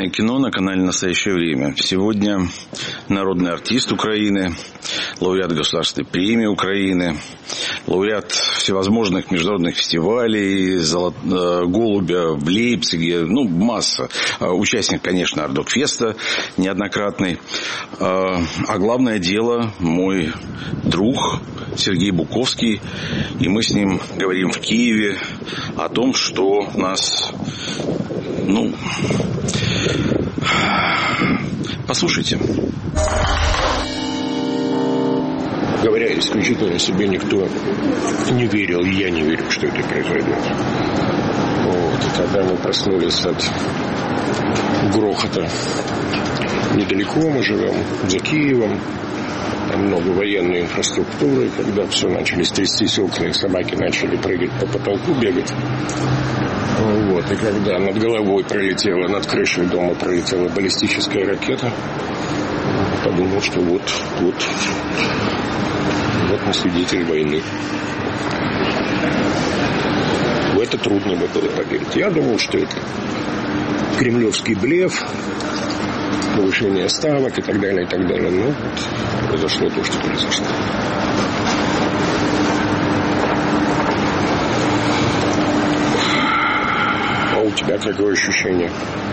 Документальное кино на канале «Настоящее время». Сегодня народный артист Украины, лауреат Государственной премии Украины, лауреат всевозможных международных фестивалей, «Голубя» в Лейпциге, масса. Участник, конечно, Ардокфеста неоднократный. А главное дело, мой друг Сергей Буковский. И мы с ним говорим в Киеве о том, что нас... Послушайте. Говоря исключительно себе, никто не верил, и я не верю, что это произойдет. И когда мы проснулись от грохота, недалеко мы живем, за Киевом, там много военной инфраструктуры, когда все начали трястись окна, и собаки начали прыгать по потолку, бегать. И когда над головой пролетела, над крышей дома пролетела баллистическая ракета, подумал, что вот мы свидетель войны. В это трудно было поверить. Я думал, что это кремлевский блеф, повышение ставок и так далее, и так далее. Но произошло то, что произошло. А у тебя какое ощущение?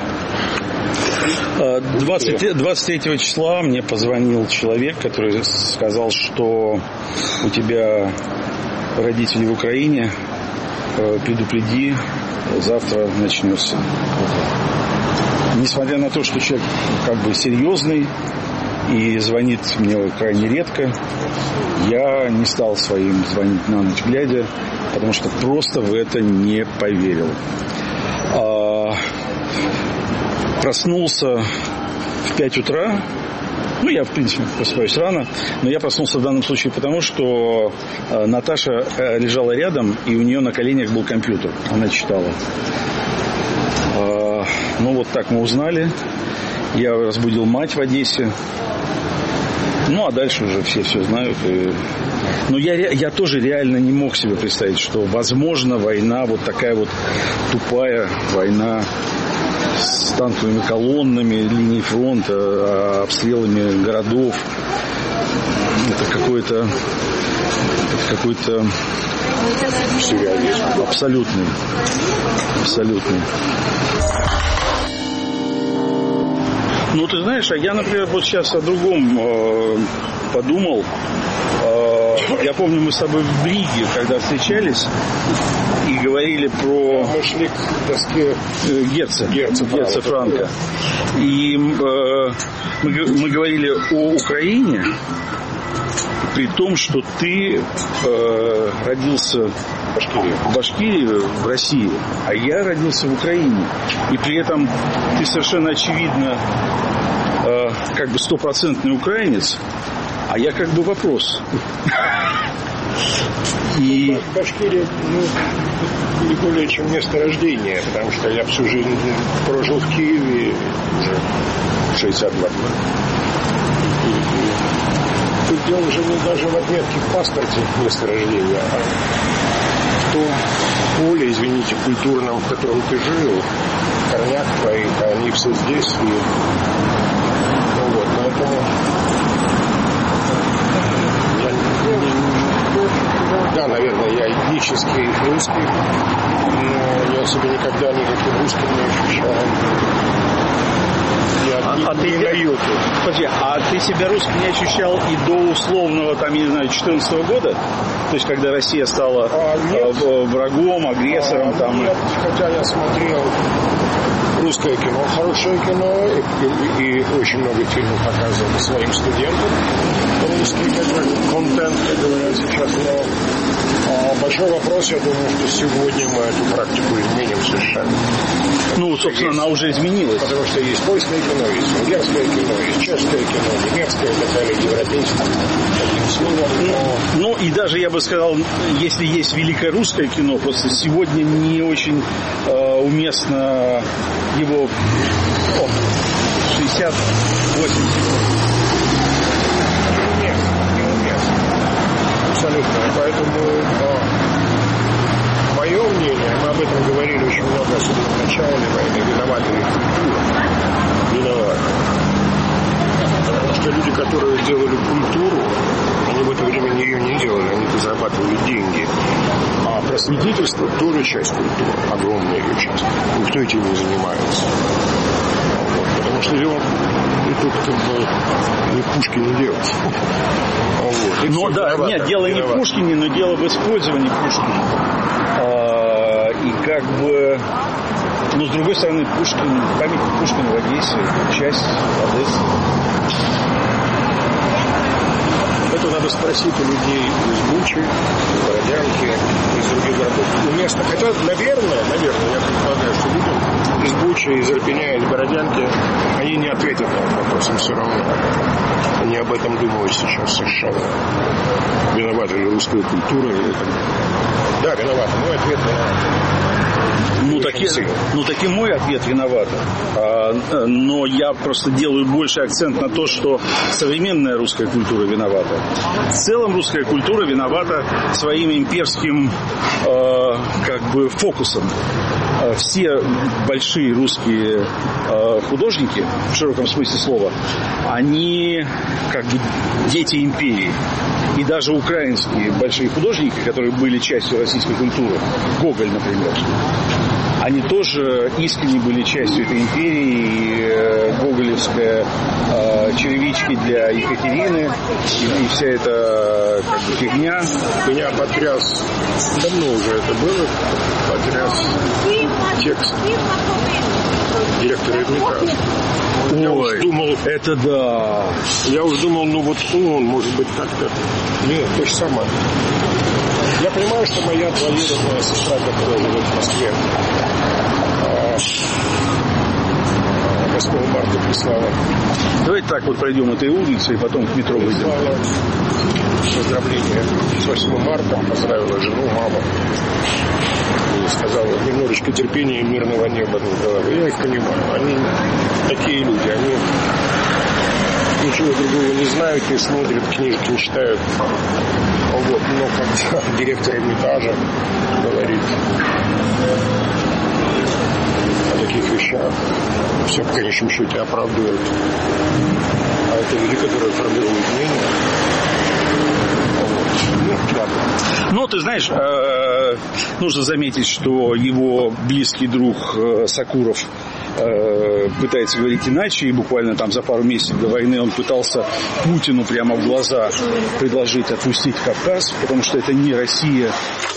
23 числа мне позвонил человек, который сказал, что у тебя родители в Украине, предупреди, завтра начнется. Несмотря на то, что человек серьезный и звонит мне крайне редко, я не стал своим звонить на ночь глядя, потому что просто в это не поверил. Проснулся в 5 утра. Я, в принципе, просыпаюсь рано. Но я проснулся в данном случае потому, что Наташа лежала рядом, и у нее на коленях был компьютер. Она читала. Так мы узнали. Я разбудил мать в Одессе. А дальше уже все знают. Но я тоже реально не мог себе представить, что возможно война, такая тупая война с танковыми колоннами, линией фронта, обстрелами городов. Это какой-то сюрреализм. Абсолютный. Ты знаешь, я, например, сейчас о другом подумал. Я помню, мы с тобой в Бриге, когда встречались и говорили про... Мы шли к доске Герца Франка. И мы говорили о Украине, при том, что ты родился в Башкирии, в России, а я родился в Украине. И при этом ты совершенно очевидно стопроцентный украинец, а я вопрос. И Башкирия не более чем место рождения, потому что я всю жизнь прожил в Киеве уже 62 года. Тут дело уже не даже в отметке в паспорте места рождения, а в том поле, извините, культурном, в котором ты жил, в корнях твоих, они все здесь. Поэтому да, наверное, я этнический русский, но я себя никогда никаким русским не ощущал. Подожди, а ты себя русским не ощущал и до условного, 2014 года? То есть, когда Россия стала врагом, агрессором? Нет, хотя я смотрел русское кино, хорошее кино, и очень много фильмов показывал своим студентам. Русский контент, как говорят сейчас, но большой вопрос, я думаю, что сегодня мы эту практику изменим совершенно. Собственно, она уже изменилась. Потому что есть польское кино, есть венгерское кино, есть чешское кино, немецкое и так далее, европейское. И даже, я бы сказал, если есть великое русское кино, просто сегодня не очень уместно его 68 секунд. Неуместно. Абсолютно. Поэтому мое мнение, мы об этом говорили очень много, особенно в начале войны, виновата ли культура. это люди, которые делали культуру, они в это время ее не делали, они зарабатывали деньги. А просветительство тоже часть культуры, огромная ее часть. Никто этим не занимается. Потому что дело тут как бы не Пушкин не делать. Ну да, нет, дело не в Пушкине, но дело в использовании Пушкина. И как бы, но с другой стороны, памятник Пушкина в Одессе, часть Одессы. Это надо спросить у людей из Бучи, из Бородянки, из других городов. Уместно. Хотя, наверное, я предполагаю, что людям из Бучи, из Ирпеня, из Бородянки, они не ответят на этот вопрос, им все равно. Они об этом думают сейчас совершенно. Виновата ли русская культура или так. Да, виновата. Мой ответ виноват. Так и мой ответ виноват. Но я просто делаю больше акцент на то, что современная русская культура виновата. В целом русская культура виновата своим имперским фокусом. Все большие русские художники, в широком смысле слова, они как бы дети империи. И даже украинские большие художники, которые были частью российской культуры, Гоголь, например, они тоже искренне были частью этой империи. И гоголевская черевички для Екатерины и вся эта как бы фигня. Меня потряс, давно уже это было, потряс текст директора Эрмитажа. Это да. Я уж думал, он, может быть, как-то... Нет, то же самое. Я понимаю, что моя двоюродная сестра, которая живет в Москве, 8 марта прислала. Давайте так вот пройдем этой улицей и потом к метро выйдем. Поздравления с 8 марта, поздравила жену, маму. И сказала, немножечко терпения и мирного неба над головой. Я их понимаю. Они такие люди, они ничего другого не знают, не смотрят, книжек не читают. Но когда директор Эрмитажа говорит о таких вещах, все в конечном счете оправдывает. А это люди, которые формируют мнение. Ну, ты знаешь, нужно заметить, что его близкий друг Сакуров пытается говорить иначе, и буквально там за пару месяцев до войны он пытался Путину прямо в глаза предложить отпустить Кавказ, потому что это не Россия.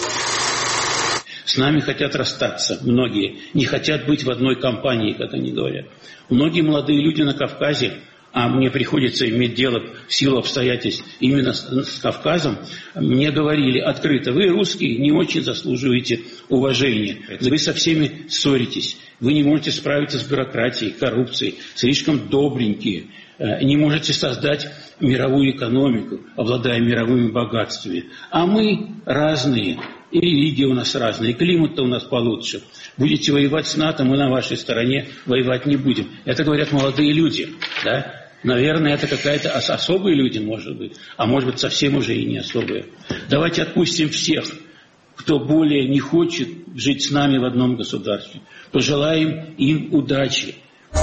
С нами хотят расстаться, многие не хотят быть в одной компании, как они говорят. Многие молодые люди на Кавказе, а мне приходится иметь дело в силу обстоятельств именно с Кавказом, мне говорили открыто: вы, русские, не очень заслуживаете уважения, вы со всеми ссоритесь, вы не можете справиться с бюрократией, коррупцией, слишком добренькие, не можете создать мировую экономику, обладая мировыми богатствами. А мы разные, и религия у нас разная, и климат-то у нас получше. Будете воевать с НАТО, мы на вашей стороне воевать не будем. Это говорят молодые люди, да? Наверное, это какая-то особые люди, может быть, а может быть, совсем уже и не особые. Давайте отпустим всех, кто более не хочет жить с нами в одном государстве. Пожелаем им удачи.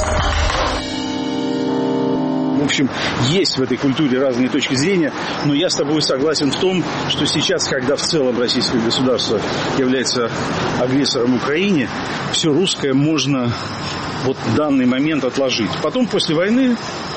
В общем, есть в этой культуре разные точки зрения, но я с тобой согласен в том, что сейчас, когда в целом российское государство является агрессором в Украине, все русское можно вот в данный момент отложить. Потом, после войны,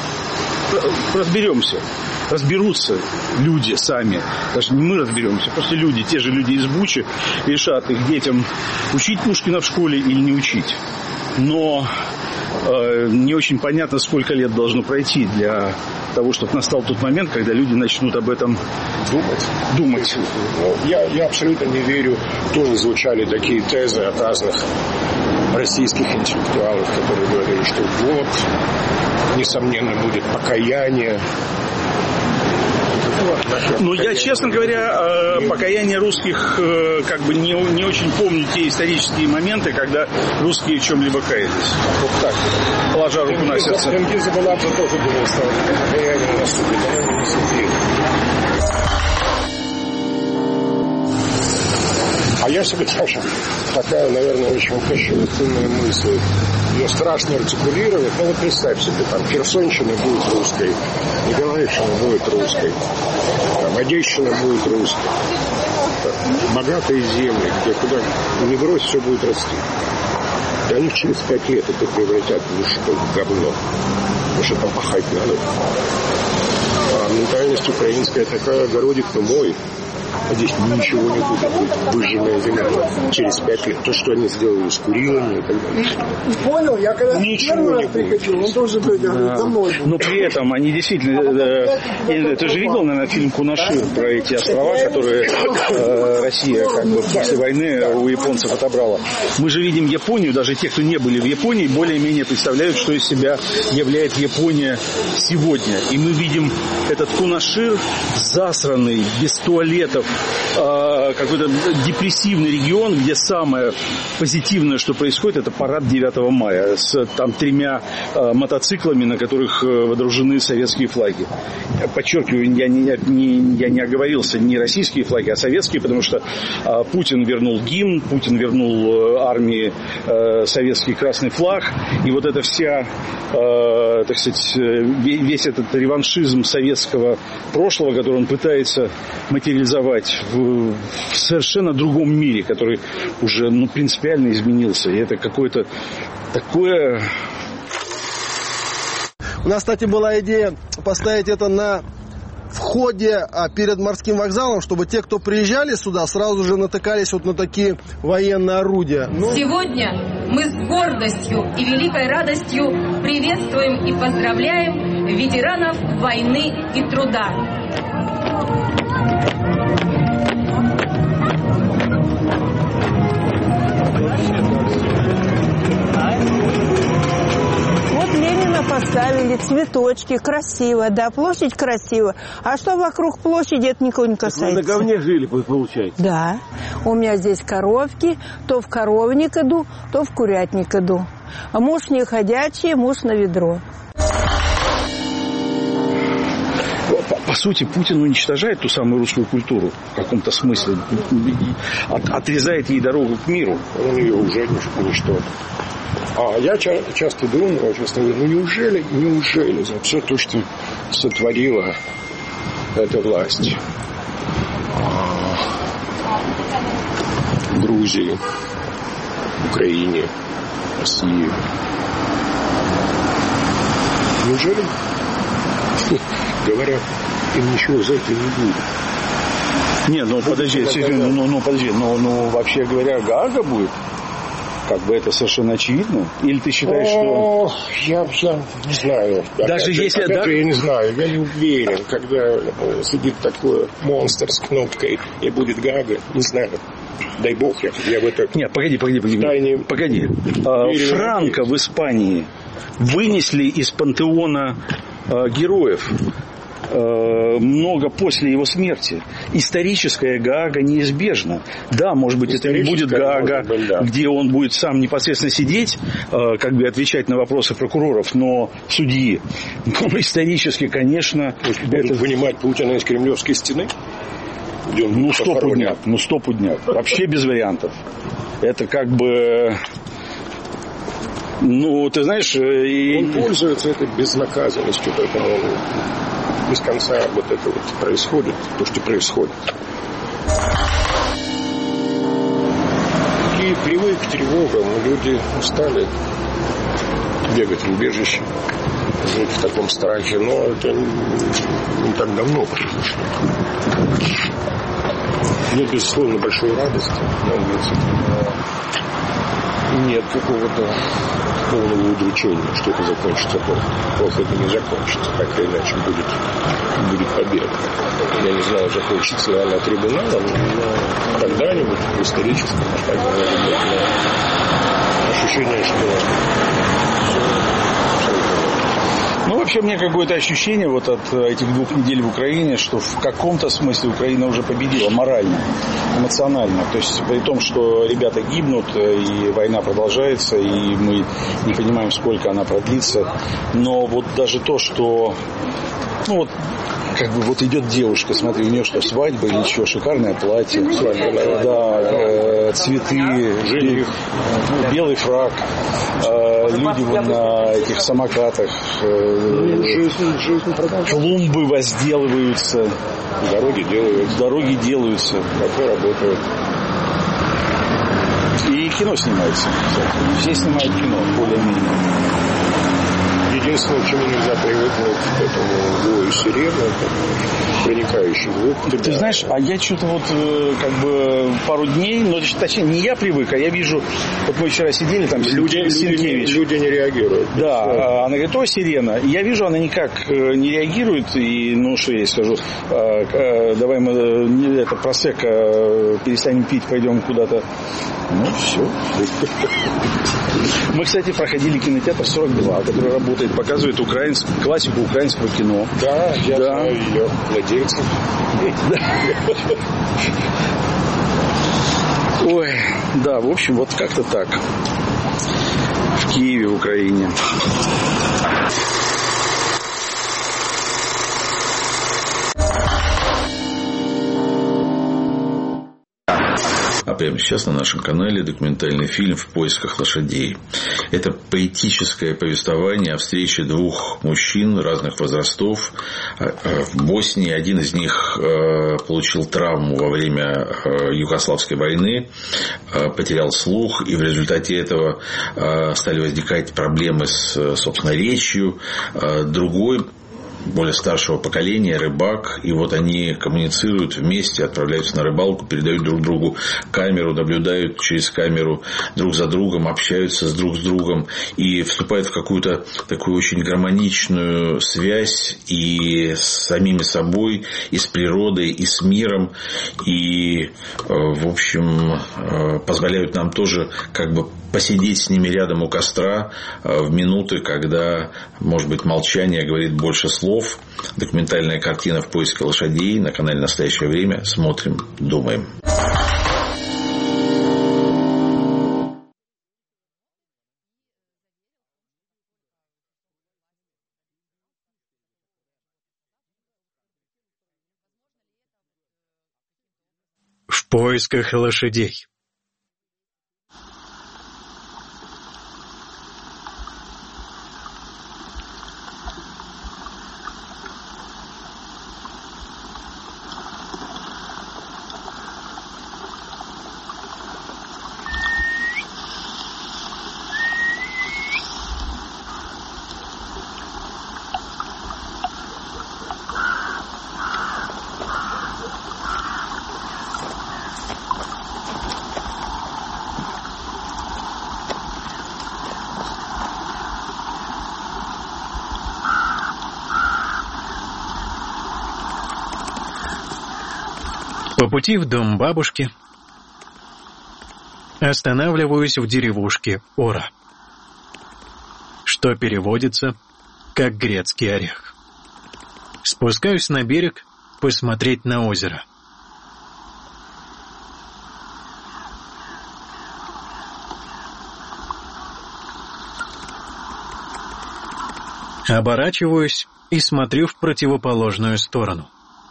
разберутся люди сами, даже не мы разберемся, просто люди, те же люди из Бучи решат их детям учить Пушкина в школе или не учить. Но не очень понятно, сколько лет должно пройти для того, чтобы настал тот момент, когда люди начнут об этом думать. Я абсолютно не верю. Тоже звучали такие тезы от разных российских интеллектуалов, которые говорили, что вот, несомненно, будет покаяние. Ну, я, честно говоря, покаяние русских как бы не очень помню те исторические моменты, когда русские в чем-либо каялись. Вот так, положа руку на сердце. Тенгиза Булатов тоже думал, что покаяние наступит, но не А я себе даже такая, наверное, очень кощунственная мысль. Ее страшно артикулировать. Ну вот представь себе, там Херсонщина будет русской, Николаевщина будет русской, там Одещина будет русской. Богатые земли, где куда не брось, все будет расти. И они через 5 лет это превратят в говно. Потому что там пахать надо. А ментальность украинская такая, огородик-то мой. А здесь ничего не будет, будет выжженная земля через 5 лет. То, что они сделали с Курилами и так далее. Понял, я когда первый раз приходил, он тоже говорит, домой. Но при этом они действительно... Ты же видел, наверное, фильм «Кунашир» про эти острова, которые Россия как бы после войны у японцев отобрала. Мы же видим Японию, даже те, кто не были в Японии, более-менее представляют, что из себя является Япония сегодня. И мы видим этот Кунашир засранный, без туалетов, какой-то депрессивный регион, где самое позитивное, что происходит, это парад 9 мая с там 3 мотоциклами, на которых водружены советские флаги. Я подчеркиваю, я не оговорился, не российские флаги, а советские, потому что Путин вернул гимн, Путин вернул армии советский красный флаг, и вот эта вся, так сказать, весь этот реваншизм советского прошлого, который он пытается материализовать в совершенно другом мире, который уже принципиально изменился. И это какое-то такое... У нас, кстати, была идея поставить это на входе перед морским вокзалом, чтобы те, кто приезжали сюда, сразу же натыкались вот на такие военные орудия. Сегодня мы с гордостью и великой радостью приветствуем и поздравляем ветеранов войны и труда. Вот Ленина поставили, цветочки, красиво, да, площадь красиво. А что вокруг площади, это никого не касается. Вы на говне жили, получается? Да. У меня здесь коровки, то в коровник иду, то в курятник иду. А муж не ходячий, муж на ведро. По сути, Путин уничтожает ту самую русскую культуру в каком-то смысле, отрезает ей дорогу к миру. Он ее уже уничтожил. А я часто думаю, неужели за все то, что сотворила эта власть в Грузии, Украине, России, неужели, говорят, им ничего за это не будет? Не, подожди, вообще говоря, Гаага будет? Как бы это совершенно очевидно? Или ты считаешь, что... Я не знаю. Даже если... Я не знаю, я не уверен, когда сидит такой монстр с кнопкой и будет Гаага, не знаю. Дай бог, я в это... Нет, погоди. Франко в Испании вынесли из пантеона героев много после его смерти. Историческая Гаага неизбежна. Да, может быть, это не будет Гаага, где он будет сам непосредственно сидеть, как бы отвечать на вопросы прокуроров, но судьи. Но исторически, конечно... Будут вынимать Путина из Кремлевской стены? Стопудняк. Вообще без вариантов. Это как бы... ты знаешь... Он пользуется этой безнаказанностью, поэтому без конца вот это вот происходит, то, что происходит. И привык к тревогам, люди устали бегать в убежище, жить в таком страхе, но это не так давно произошло. Нет, безусловно, большой радости, но нет какого-то полного удручения, что это закончится плохо. Плохо это не закончится, так или иначе будет победа. Я не знаю, закончится ли она трибуналом, но когда-нибудь в историческом масштабе ощущение, что... Вообще, у меня какое-то ощущение вот от этих 2 недель в Украине, что в каком-то смысле Украина уже победила морально, эмоционально. То есть при том, что ребята гибнут, и война продолжается, и мы не понимаем, сколько она продлится. Но вот даже то, что... как бы вот идет девушка, смотри, у нее что, свадьба или что, шикарное платье, да, цветы, жених, белый фрак, люди вот на этих самокатах, клумбы возделываются, дороги делаются, кафе работают. И кино снимается. Все снимают кино, более-менее. Единственное, к чему нельзя привыкнуть, к этому вою сирены, это проникающий звук. Ты знаешь, а я что-то вот как бы пару дней, ну, точнее, не я привык, а я вижу, вот мы вчера сидели, там, Сенкевич. Люди не реагируют. Да, она говорит, о, сирена. И я вижу, она никак не реагирует, и, ну, что я ей скажу, давай мы это просекко перестанем пить, пойдем куда-то. Ну, все. Мы, кстати, проходили кинотеатр 42, который работает, показывает классику украинского кино. Да, я знаю ее владельцев. Ой, да, в общем, вот как-то так. В Киеве, в Украине. А прямо сейчас на нашем канале документальный фильм «В поисках лошадей». Это поэтическое повествование о встрече двух мужчин разных возрастов в Боснии. Один из них получил травму во время Югославской войны, потерял слух, и в результате этого стали возникать проблемы с, собственно, речью. Другой, более старшего поколения, рыбак, и вот они коммуницируют вместе, отправляются на рыбалку, передают друг другу камеру, наблюдают через камеру друг за другом, общаются друг с другом и вступают в какую-то такую очень гармоничную связь и с самими собой, и с природой, и с миром, и, в общем, позволяют нам тоже как бы посидеть с ними рядом у костра в минуты, когда, может быть, молчание говорит больше слов. Документальная картина «В поиске лошадей» на канале «Настоящее время». Смотрим, думаем. В поисках лошадей. По пути в дом бабушки останавливаюсь в деревушке Ора, что переводится как грецкий орех. Спускаюсь на берег посмотреть на озеро. Оборачиваюсь и смотрю в противоположную сторону.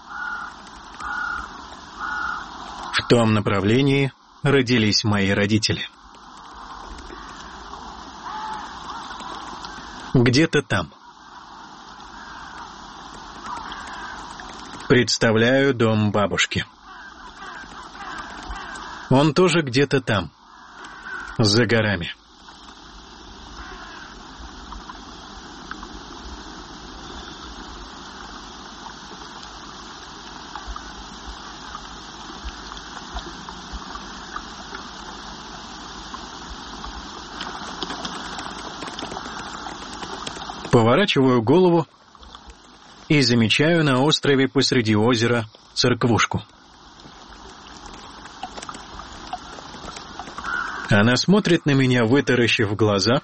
В том направлении родились мои родители. Где-то там. Представляю дом бабушки. Он тоже где-то там, за горами. Поворачиваю голову и замечаю на острове посреди озера церквушку. Она смотрит на меня, вытаращив глаза,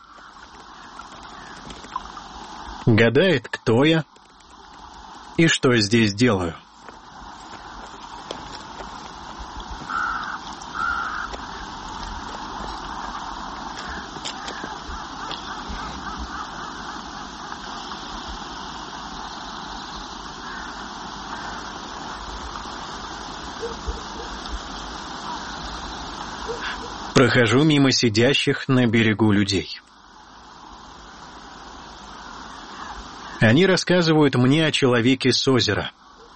гадает, кто я и что здесь делаю. Прохожу мимо сидящих на берегу людей. Они рассказывают мне о человеке с озера.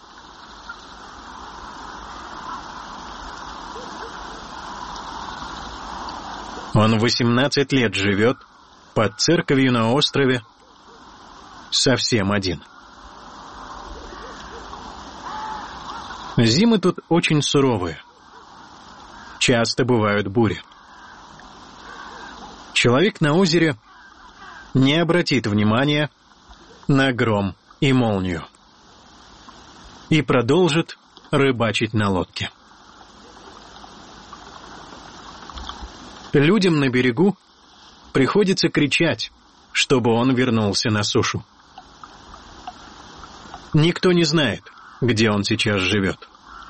Он 18 лет живет под церковью на острове, совсем один. Зимы тут очень суровые. Часто бывают бури. Человек на озере не обратит внимания на гром и молнию и продолжит рыбачить на лодке. Людям на берегу приходится кричать, чтобы он вернулся на сушу. Никто не знает, где он сейчас живет.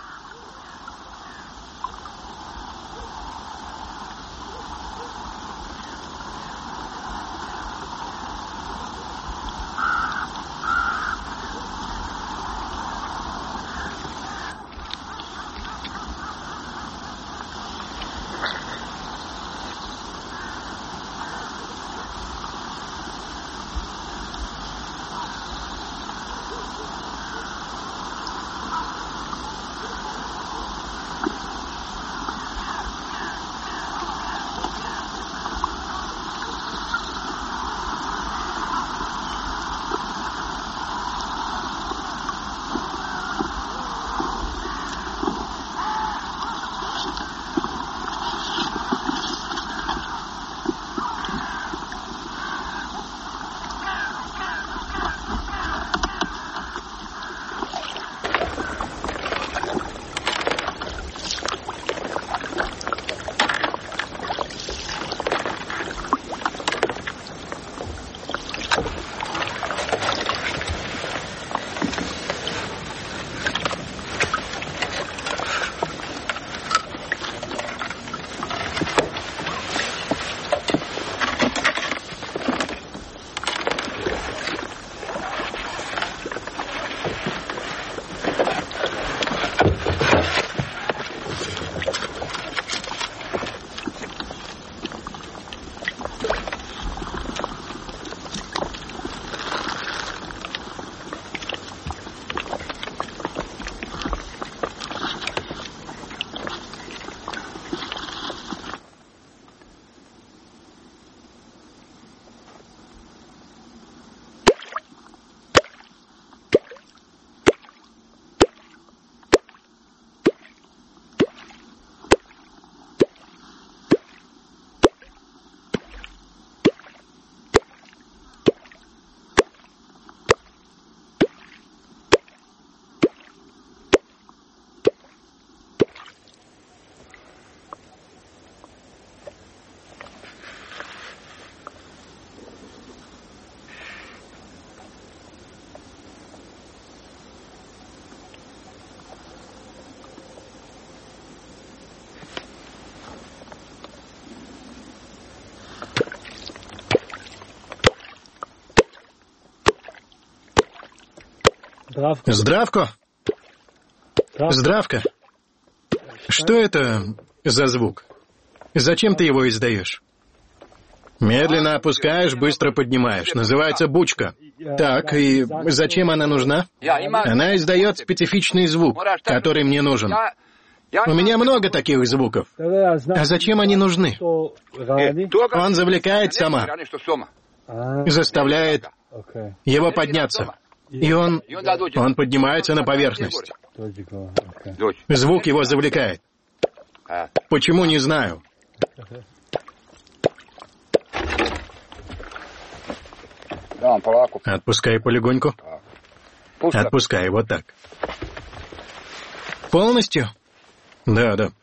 Здравко. Здравко. Что это за звук? Зачем ты его издаешь? Медленно опускаешь, быстро поднимаешь. Называется бучка. Так, и зачем она нужна? Она издает специфичный звук, который мне нужен. У меня много таких звуков. А зачем они нужны? Он завлекает сама. Заставляет его подняться. И он поднимается на поверхность. Звук его завлекает. Почему, не знаю. Отпускай полегоньку. Отпускай, вот так. Полностью? Да, да.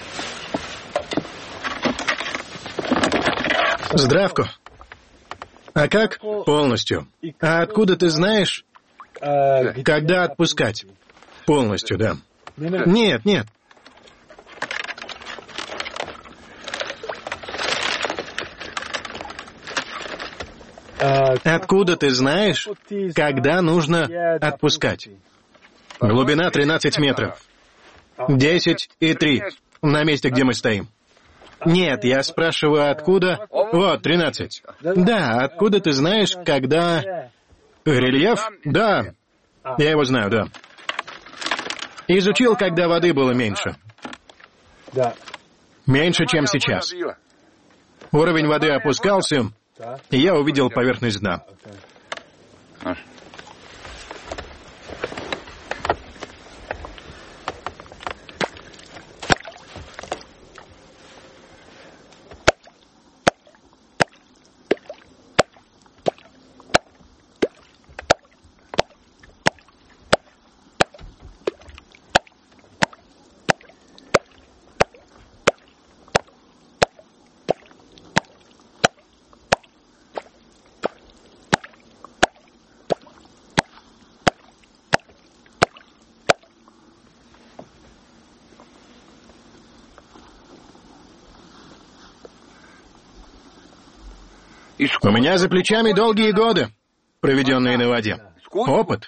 Здравко. А как? Полностью. А откуда ты знаешь, когда отпускать? Полностью, да. Нет, нет. Откуда ты знаешь, когда нужно отпускать? Глубина 13 метров. 10 и 3. На месте, где мы стоим. Нет, я спрашиваю, откуда... Вот, 13. Да, откуда ты знаешь, когда... Рельеф? Да. Я его знаю, да. Изучил, когда воды было меньше. Меньше, чем сейчас. Уровень воды опускался, и я увидел поверхность дна. У меня за плечами долгие годы, проведенные на воде. Опыт.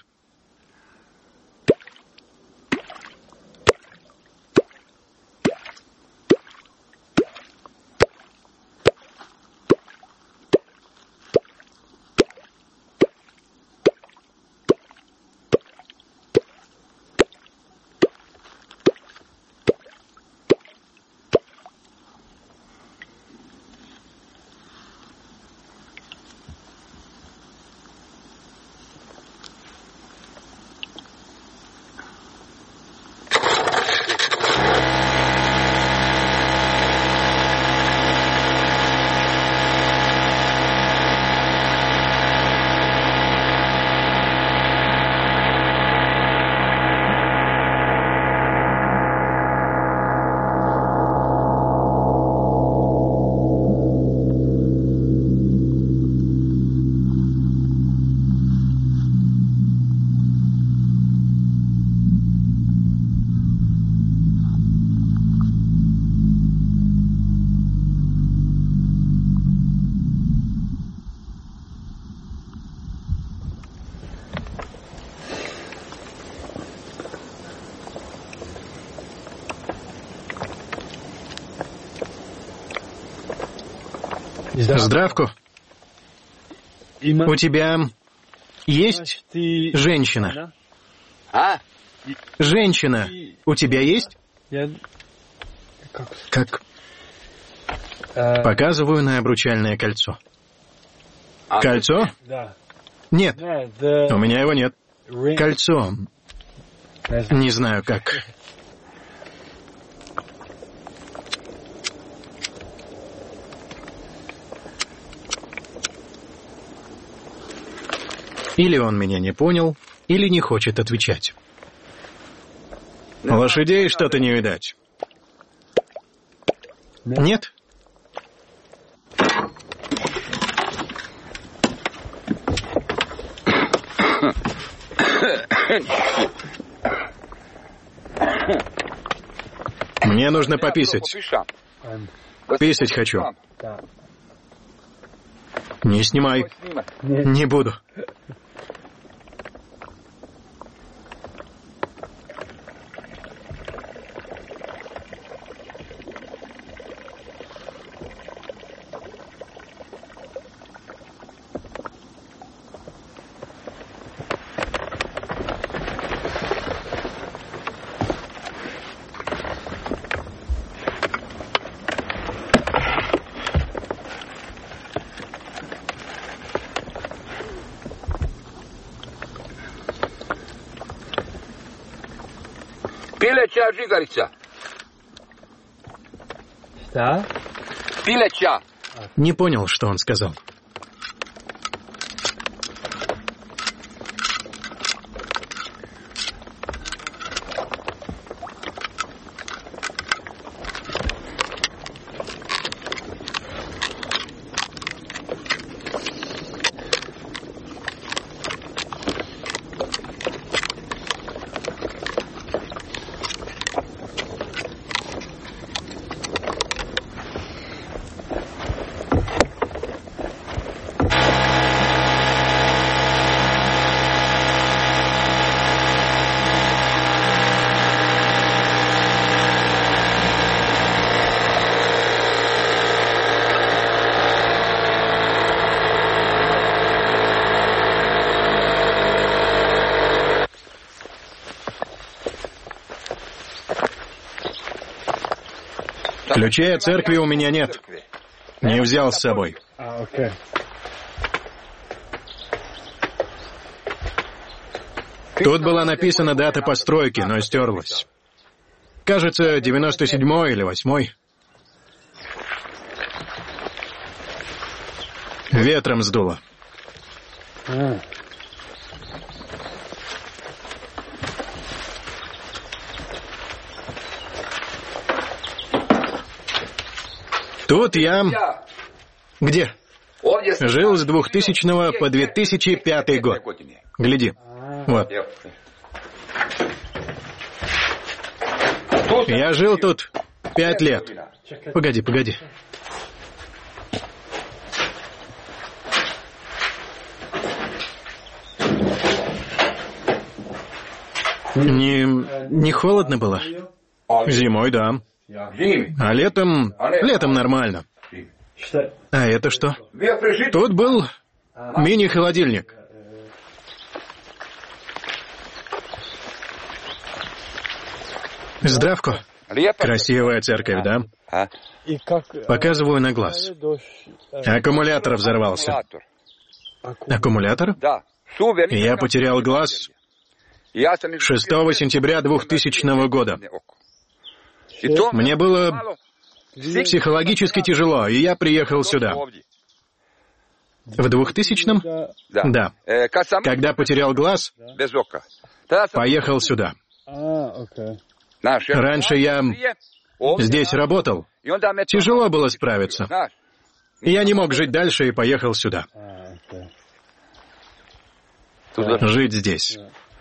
Здравко. У тебя есть женщина? Женщина у тебя есть? Как? Показываю на обручальное кольцо. Кольцо? Нет, у меня его нет. Кольцо. Не знаю как. Или он меня не понял, или не хочет отвечать. Лошадей что-то не видать. Нет? Мне нужно пописать. Писать хочу. Не снимай. Не буду. Пилеча, жигарица. Что? Пилеча. Не понял, что он сказал. Ключей от церкви у меня нет. Не взял с собой. Тут была написана дата постройки, но стерлась. Кажется, 97-й или 8-й. Ветром сдуло. Тут я... Где? Жил с 2000 по 2005 год. Гляди. Вот. Я жил тут 5 лет. Погоди. Не холодно было? Зимой, да. А летом нормально. А это что? Тут был мини-холодильник. Здравко. Красивая церковь, да? Показываю на глаз. Аккумулятор взорвался. Аккумулятор? Я потерял глаз 6 сентября 2000 года. Мне было психологически тяжело, и я приехал сюда. В 2000-м? Да. Когда потерял глаз, поехал сюда. Раньше я здесь работал. Тяжело было справиться. Я не мог жить дальше и поехал сюда. Жить здесь.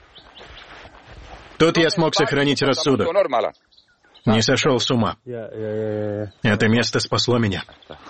Тут я смог сохранить рассудок. Не сошел с ума. Это место спасло меня.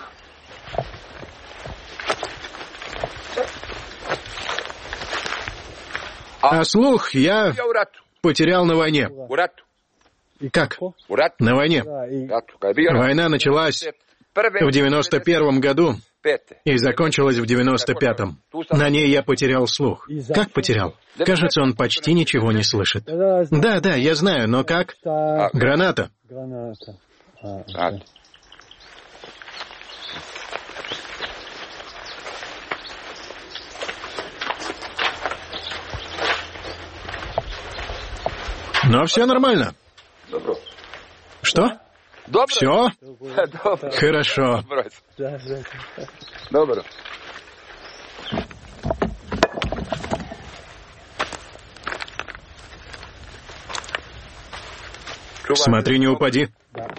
А слух я потерял на войне. Как? На войне. Война началась в 91 году и закончилась в 95-м. На ней я потерял слух. Как потерял? Кажется, он почти ничего не слышит. Да, я знаю, но как? Граната. Но все нормально. Что? Все? Хорошо. Смотри, не упади.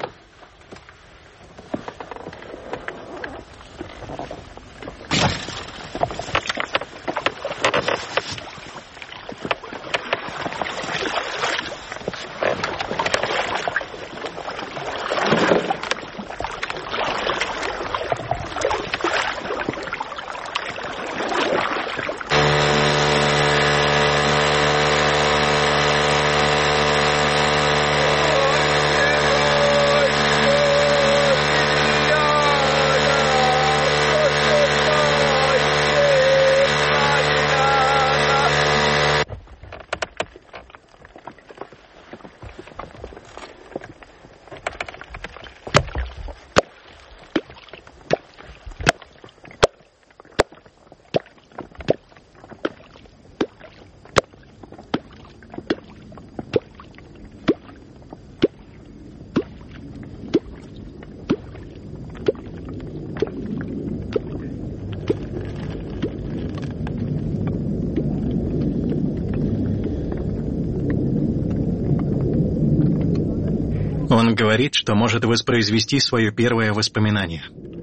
Он говорит, что может воспроизвести свое первое воспоминание.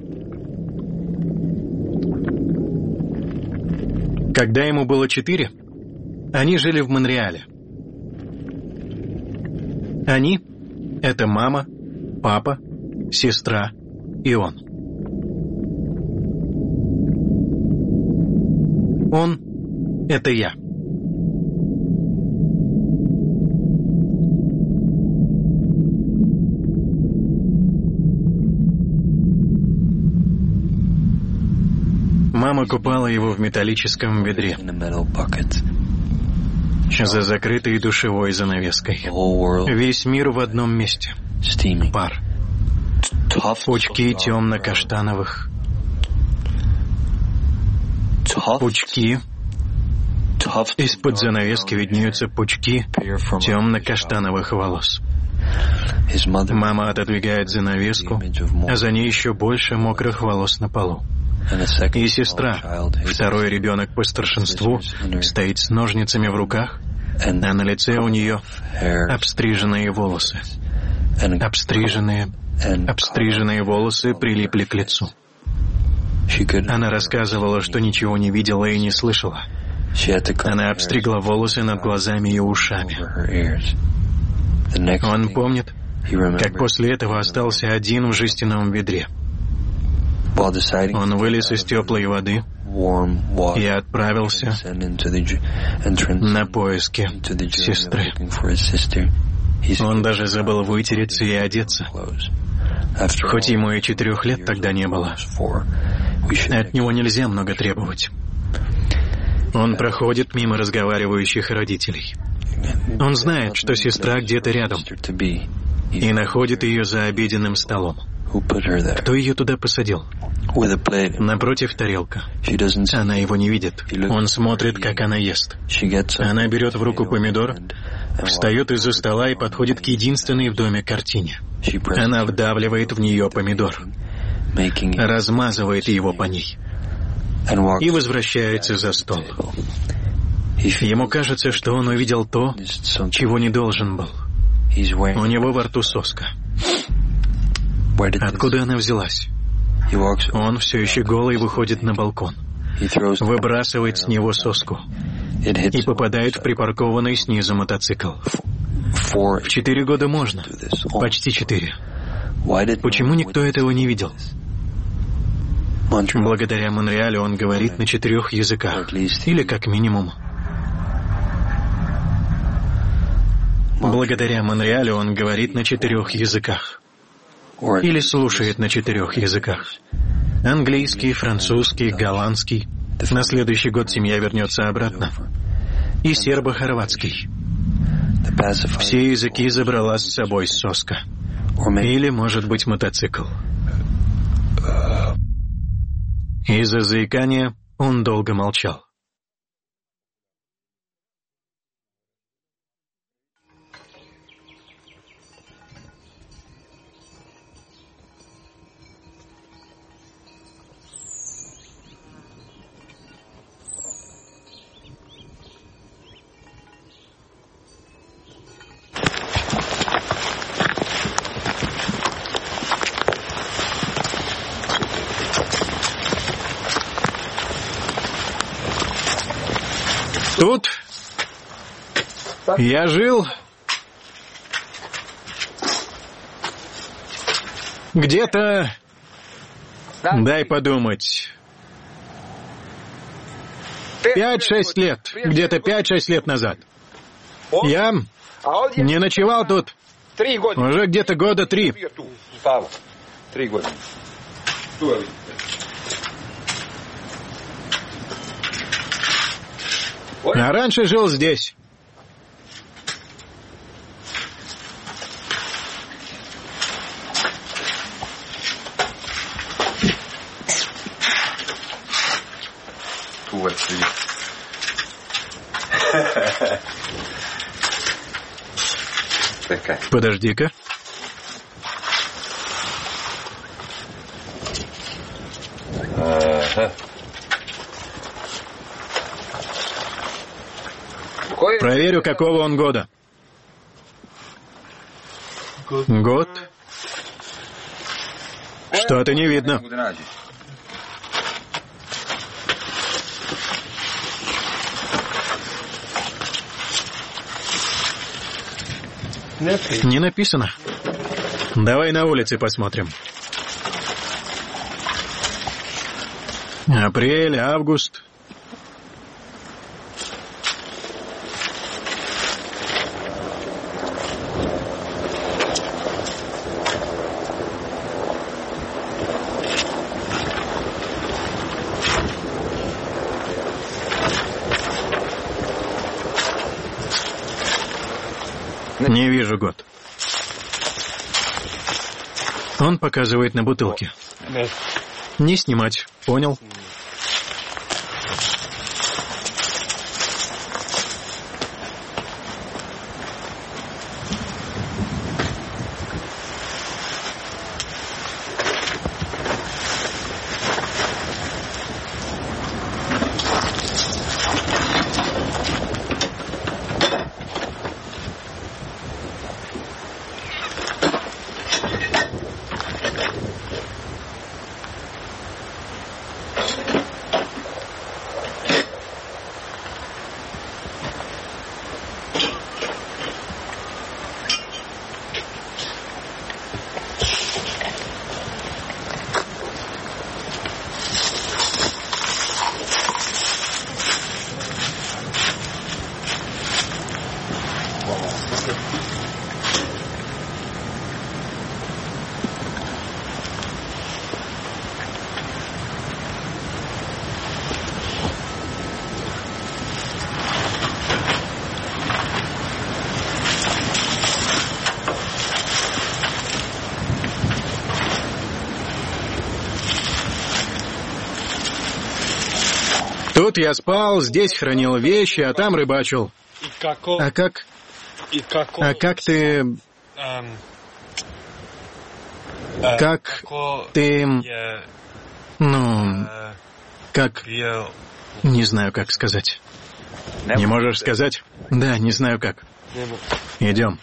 Когда ему было 4, они жили в Монреале. Они — это мама, папа, сестра и он. Он — это я. Мама купала его в металлическом ведре за закрытой душевой занавеской. Весь мир в одном месте. Пар. Пучки темно-каштановых. Пучки. Из-под занавески виднеются пучки темно-каштановых волос. Мама отодвигает занавеску, а за ней еще больше мокрых волос на полу. И сестра, второй ребенок по старшинству, стоит с ножницами в руках, а на лице у нее обстриженные волосы. Обстриженные волосы прилипли к лицу. Она рассказывала, что ничего не видела и не слышала. Она обстригла волосы над глазами и ушами. Он помнит, как после этого остался один в жестяном ведре. Он вылез из теплой воды и отправился на поиски сестры. Он даже забыл вытереться и одеться. Хоть ему и 4 лет тогда не было. От него нельзя много требовать. Он проходит мимо разговаривающих родителей. Он знает, что сестра где-то рядом, и находит ее за обеденным столом. Кто ее туда посадил? Напротив тарелка. Она его не видит. Он смотрит, как она ест. Она берет в руку помидор, встает из-за стола и подходит к единственной в доме картине. Она вдавливает в нее помидор, размазывает его по ней и возвращается за стол. Ему кажется, что он увидел то, чего не должен был. У него во рту соска. Откуда она взялась? Он все еще голый выходит на балкон, выбрасывает с него соску и попадает в припаркованный снизу мотоцикл. В 4 года можно. Почти 4. Почему никто этого не видел? Благодаря Монреалю он говорит на 4 языках. Или как минимум. Благодаря Монреалю он говорит на 4 языках. Или слушает на 4 языках. Английский, французский, голландский. На следующий год семья вернется обратно. И сербо-хорватский. Все языки забрала с собой соска. Или, может быть, мотоцикл. Из-за заикания он долго молчал. Тут я жил где-то, дай подумать, 5-6 лет, где-то 5-6 лет назад. Я не ночевал тут уже где-то года 3. 3 года. А раньше жил здесь. Подожди-ка. Проверю, какого он года. Год? Что-то не видно. Не написано. Давай на улице посмотрим. Апрель, август. Не вижу год. Он показывает на бутылке. Не снимать. Понял. Тут я спал, здесь хранил вещи, а там рыбачил. А как ты... Как ты... Ну... Как... Не знаю, как сказать. Не можешь сказать? Да, не знаю как. Идем.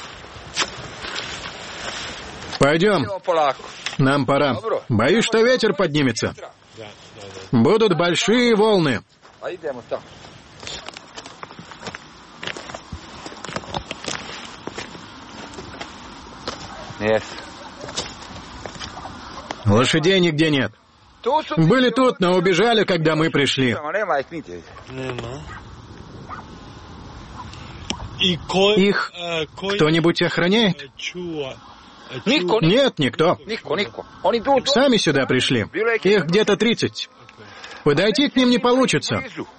Пойдем. Нам пора. Боюсь, что ветер поднимется. Будут большие волны. Лошадей нигде нет. Были тут, но убежали, когда мы пришли. Их кто-нибудь охраняет? Нет, никто. Сами сюда пришли. Их где-то 30. Подойти к ним не получится.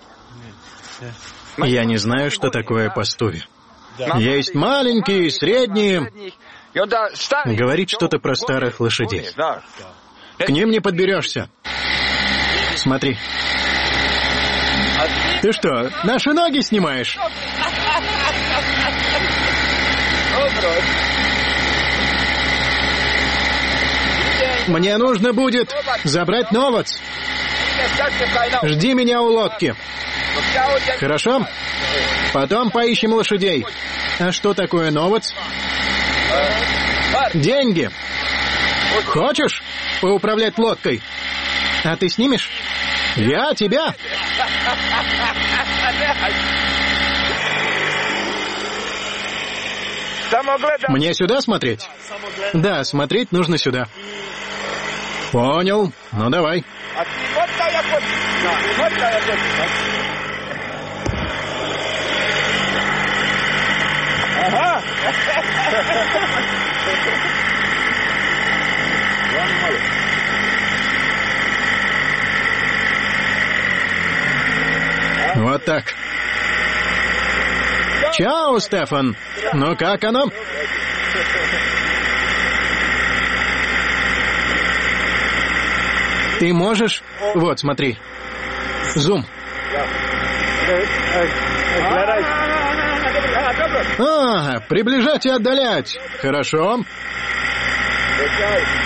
Я не знаю, что такое пастуви. Есть маленькие, средние. Говорит что-то про старых лошадей. К ним не подберешься. Смотри. Ты что, наши ноги снимаешь? Мне нужно будет забрать новоц. Жди меня у лодки. Хорошо? Потом поищем лошадей. А что такое новоц? Деньги. Хочешь поуправлять лодкой? А ты снимешь? Я тебя. Мне сюда смотреть? Да, смотреть нужно сюда. Понял. Ну, давай. Вот так. Чао, Стефан. Ну, как оно? Ты можешь? Вот, смотри. Зум. Приближать и отдалять. Хорошо.